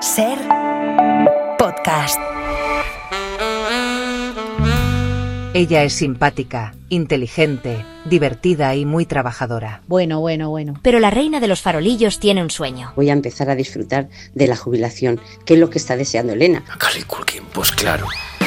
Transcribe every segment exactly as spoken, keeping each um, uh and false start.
Ser podcast. Ella es simpática, inteligente, divertida y muy trabajadora. Bueno, bueno, bueno. Pero la reina de los farolillos tiene un sueño. Voy a empezar a disfrutar de la jubilación, que es lo que está deseando Elena. Macaulay Culkin, pues claro.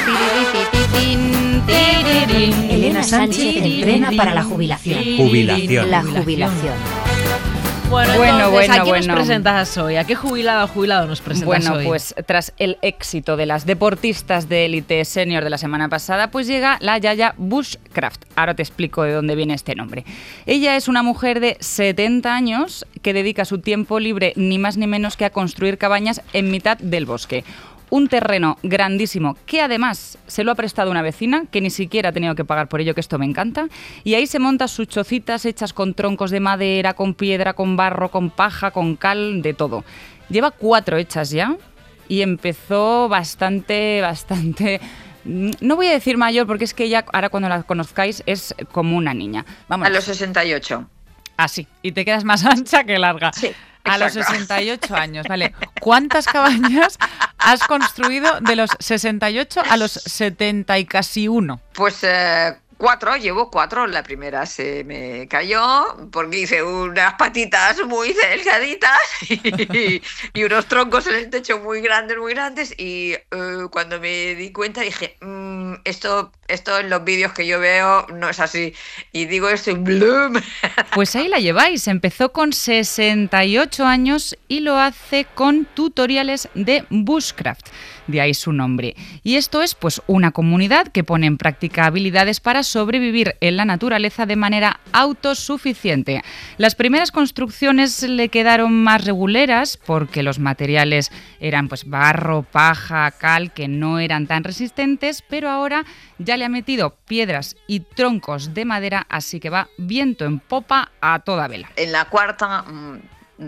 Elena Sánchez entrena para la jubilación. Jubilación. La jubilación. Bueno, Bueno, entonces, bueno, ¿a quién bueno. nos presentas hoy? ¿A qué jubilado o jubilado nos presentas Bueno, hoy? pues tras el éxito de las deportistas de élite senior de la semana pasada, pues llega la Yaya Bushcraft. Ahora te explico de dónde viene este nombre. Ella es una mujer de setenta años que dedica su tiempo libre ni más ni menos que a construir cabañas en mitad del bosque. Un terreno grandísimo que además se lo ha prestado una vecina que ni siquiera ha tenido que pagar por ello, que esto me encanta. Y ahí se monta sus chocitas hechas con troncos de madera, con piedra, con barro, con paja, con cal, de todo. Lleva cuatro hechas ya y empezó bastante, bastante... No voy a decir mayor porque es que ella, ahora cuando la conozcáis, es como una niña. Vamos. A los sesenta y ocho. Así, y te quedas más ancha que larga. Sí. A los Exacto. sesenta y ocho años, ¿vale? ¿Cuántas cabañas has construido de los sesenta y ocho a los setenta y casi uno? Pues eh, cuatro, llevo cuatro. La primera se me cayó porque hice unas patitas muy delgaditas y, y unos troncos en el techo muy grandes, muy grandes. Y eh, cuando me di cuenta dije, mmm, esto, esto en los vídeos que yo veo no es así. Y digo esto y ¡bloom! Pues ahí la lleváis. Empezó con sesenta y ocho años y lo hace con tutoriales de Bushcraft. De ahí su nombre. Y esto es pues una comunidad que pone en práctica habilidades para sobrevivir en la naturaleza de manera autosuficiente. Las primeras construcciones le quedaron más reguleras porque los materiales eran pues barro, paja, cal, que no eran tan resistentes, pero ahora ya le ha metido piedras y troncos de madera, así que va viento en popa a toda vela. En la cuarta mmm,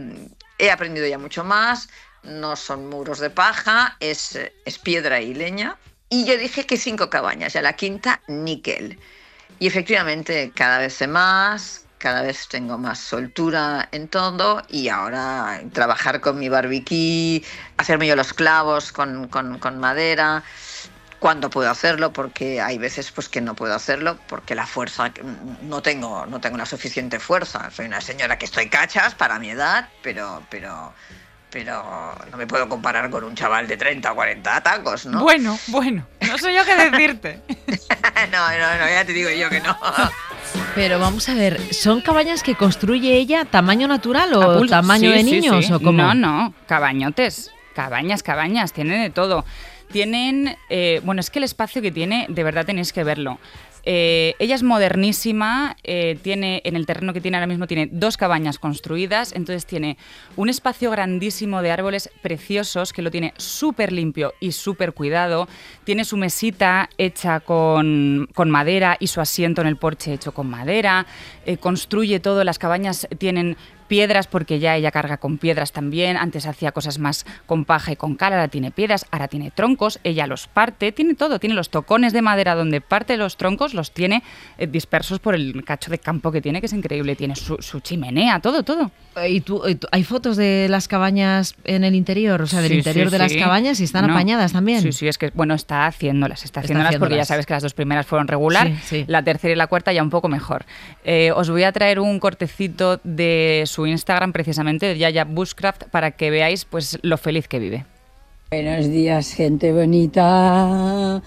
he aprendido ya mucho más. No son muros de paja, es, es piedra y leña. Y yo dije que cinco cabañas, y a la quinta, níquel. Y efectivamente, cada vez sé más, cada vez tengo más soltura en todo. Y ahora trabajar con mi barbiquí, hacerme yo los clavos con, con, con madera, cuando puedo hacerlo, porque hay veces pues, que no puedo hacerlo, porque la fuerza, no tengo, no tengo la suficiente fuerza. Soy una señora que estoy cachas para mi edad, pero... pero Pero no me puedo comparar con un chaval de treinta o cuarenta tacos, ¿no? Bueno, bueno, no sé yo qué decirte. no, no, no, ya te digo yo que no. Pero vamos a ver, ¿son cabañas que construye ella tamaño natural o A pulso. tamaño Sí, de sí, niños sí. o cómo? No, no, cabañotes, cabañas, cabañas, tienen de todo. Tienen, eh, bueno, es que el espacio que tiene, de verdad tenéis que verlo. Eh, ella es modernísima, eh, tiene en el terreno que tiene ahora mismo tiene dos cabañas construidas, entonces tiene un espacio grandísimo de árboles preciosos que lo tiene súper limpio y súper cuidado, tiene su mesita hecha con, con madera y su asiento en el porche hecho con madera, eh, construye todo, las cabañas tienen piedras porque ya ella carga con piedras también, antes hacía cosas más con paja y con cal, ahora tiene piedras, ahora tiene troncos, ella los parte, tiene todo, tiene los tocones de madera donde parte los troncos, los tiene eh, dispersos por el cacho de campo que tiene, que es increíble, tiene su, su chimenea, todo, todo. ¿Y tú, y tú- hay fotos de las cabañas en el interior? O sea, del Sí, interior sí, de las sí. cabañas y están No. apañadas también. Sí, sí, es que, bueno, está haciéndolas, está Está haciéndolas porque ya haciéndolas. sabes que las dos primeras fueron regular, Sí, sí. la tercera y la cuarta ya un poco mejor. Eh, os voy a traer un cortecito de su Instagram, precisamente, de Yaya Bushcraft, para que veáis pues lo feliz que vive. Buenos días, gente bonita.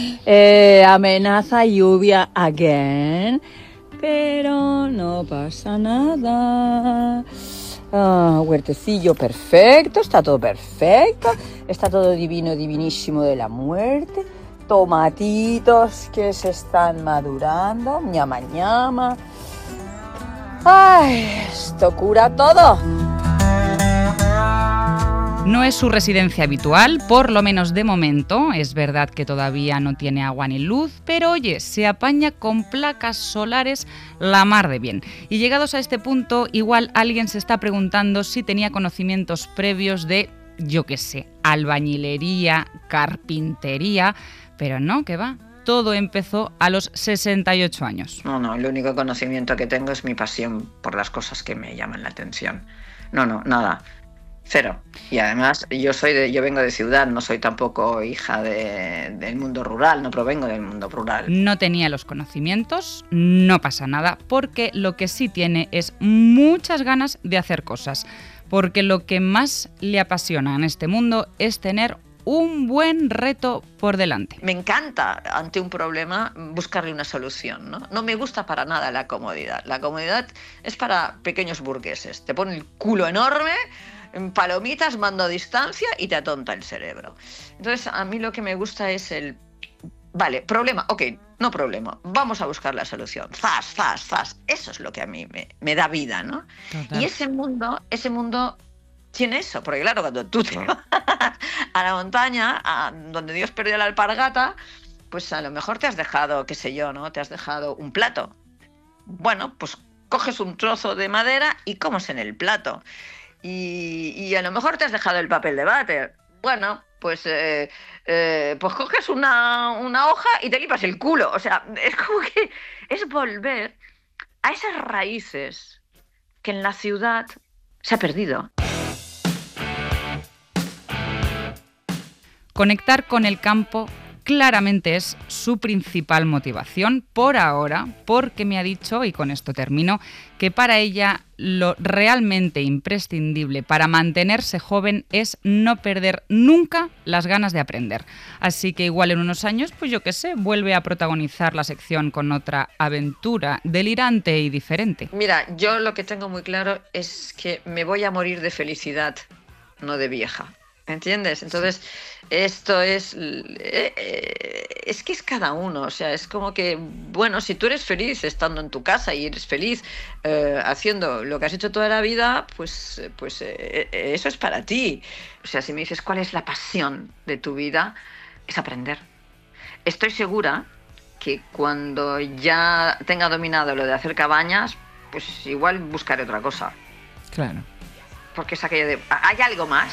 Eh, amenaza lluvia again, pero no pasa nada. Ah, huertecillo perfecto, está todo perfecto, está todo divino, divinísimo de la muerte. Tomatitos que se están madurando, ñama ñama. Ay, esto cura todo. No es su residencia habitual, por lo menos de momento. Es verdad que todavía no tiene agua ni luz, pero oye, se apaña con placas solares la mar de bien. Y llegados a este punto, igual alguien se está preguntando si tenía conocimientos previos de, yo qué sé, albañilería, carpintería, pero no, que va. Todo empezó a los sesenta y ocho años. No, no, el único conocimiento que tengo es mi pasión por las cosas que me llaman la atención. No, no, nada. Cero. Y además yo soy de, yo vengo de ciudad, no soy tampoco hija de, del mundo rural, no provengo del mundo rural. No tenía los conocimientos, no pasa nada, porque lo que sí tiene es muchas ganas de hacer cosas. Porque lo que más le apasiona en este mundo es tener un buen reto por delante. Me encanta, ante un problema, buscarle una solución, ¿no? No me gusta para nada la comodidad. La comodidad es para pequeños burgueses. Te pone el culo enorme, palomitas, mando a distancia y te atonta el cerebro. Entonces, a mí lo que me gusta es el... Vale, problema, ok, no problema, vamos a buscar la solución. Zas, zas, zas. Eso es lo que a mí me, me da vida, ¿no? Total. Y ese mundo, ese mundo tiene eso, porque claro, cuando tú te vas a la montaña, a donde Dios perdió la alpargata, pues a lo mejor te has dejado, qué sé yo, ¿no? Te has dejado un plato. Bueno, pues coges un trozo de madera y comes en el plato. Y, y a lo mejor te has dejado el papel de váter. Bueno, pues, eh, eh, pues coges una, una hoja y te limpias el culo. O sea, es como que es volver a esas raíces que en la ciudad se ha perdido. Conectar con el campo claramente es su principal motivación por ahora, porque me ha dicho, y con esto termino, que para ella lo realmente imprescindible para mantenerse joven es no perder nunca las ganas de aprender. Así que igual en unos años, pues yo qué sé, vuelve a protagonizar la sección con otra aventura delirante y diferente. Mira, yo lo que tengo muy claro es que me voy a morir de felicidad, no de vieja. ¿Entiendes? Entonces, esto es... Eh, eh, es que es cada uno. O sea, es como que, bueno, si tú eres feliz estando en tu casa y eres feliz eh, haciendo lo que has hecho toda la vida, pues, pues eh, eso es para ti. O sea, si me dices cuál es la pasión de tu vida, es aprender. Estoy segura que cuando ya tenga dominado lo de hacer cabañas, pues igual buscaré otra cosa. Claro. Porque es aquello de... ¿Hay algo más?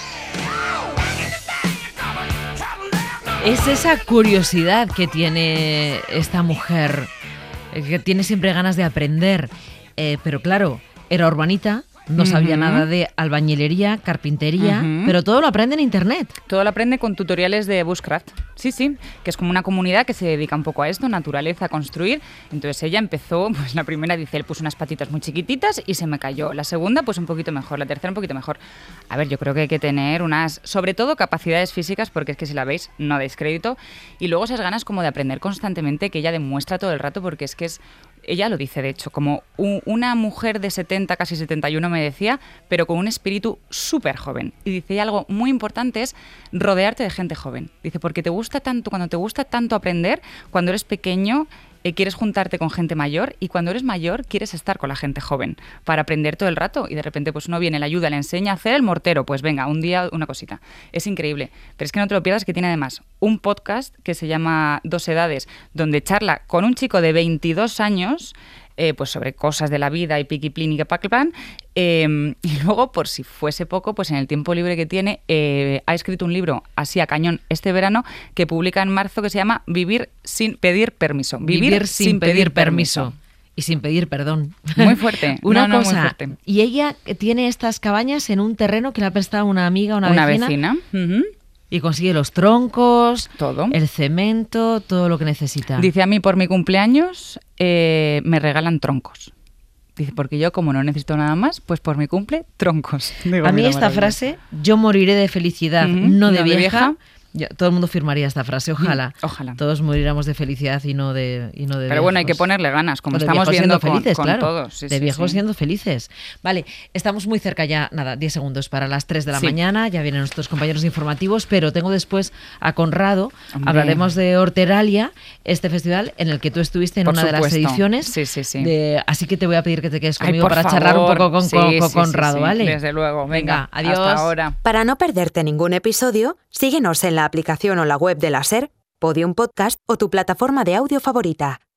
Es esa curiosidad que tiene esta mujer, que tiene siempre ganas de aprender. Eh, pero claro, era urbanita, no uh-huh. sabía nada de albañilería, carpintería, uh-huh. pero todo lo aprende en internet. Todo lo aprende con tutoriales de Bushcraft. Sí, sí, que es como una comunidad que se dedica un poco a esto, naturaleza, a construir. Entonces ella empezó, pues la primera dice, él puso unas patitas muy chiquititas y se me cayó. La segunda, pues un poquito mejor, la tercera un poquito mejor. A ver, yo creo que hay que tener unas, sobre todo capacidades físicas, porque es que si la veis no dais crédito. Y luego esas ganas como de aprender constantemente, que ella demuestra todo el rato, porque es que es... Ella lo dice, de hecho, como un, una mujer de setenta, casi setenta y uno me decía, pero con un espíritu súper joven. Y dice, y algo muy importante es rodearte de gente joven. Dice, porque te gusta tanto, cuando te gusta tanto aprender, cuando eres pequeño eh, quieres juntarte con gente mayor y cuando eres mayor quieres estar con la gente joven para aprender todo el rato y de repente pues uno viene, le ayuda, le enseña a hacer el mortero, pues venga, un día una cosita. Es increíble. Pero es que no te lo pierdas, que tiene además un podcast que se llama Dos Edades, donde charla con un chico de veintidós años Eh, pues sobre cosas de la vida y piquiplín y paquipán. Eh, y luego, por si fuese poco, pues en el tiempo libre que tiene, eh, ha escrito un libro así a cañón este verano que publica en marzo que se llama Vivir sin pedir permiso. Vivir, Vivir sin, sin pedir, pedir permiso. permiso. Y sin pedir perdón. Muy fuerte. Una no, cosa, no, muy fuerte. Y ella tiene estas cabañas en un terreno que le ha prestado una amiga, una, una vecina. Una vecina. Uh-huh. Y consigue los troncos, todo, el cemento, todo lo que necesita. Dice, a mí por mi cumpleaños eh, me regalan troncos. Dice, porque yo como no necesito nada más, pues por mi cumple, troncos. Digo, a mí esta frase, yo moriré de felicidad, uh-huh, no de no vieja... De vieja Ya, todo el mundo firmaría esta frase, ojalá. Mm, ojalá. Todos moriríamos de felicidad y no de y no de Pero viejos. bueno, hay que ponerle ganas, como estamos viendo con, felices, con claro, todos. Sí, de sí, viejos sí. siendo felices. Vale, estamos muy cerca ya, nada, diez segundos para las tres de la sí. mañana, ya vienen nuestros compañeros informativos, pero tengo después a Conrado, Hombre. hablaremos de Horteralia, este festival en el que tú estuviste en Por una supuesto. de las ediciones. Sí, sí, sí. De, así que te voy a pedir que te quedes conmigo Ay, para favor. charlar un poco con, sí, con, con sí, Conrado, sí, sí. ¿vale? Desde luego, venga, venga adiós. Hasta ahora. Para no perderte ningún episodio, síguenos en la aplicación o la web de la SER, Podium Podcast o tu plataforma de audio favorita.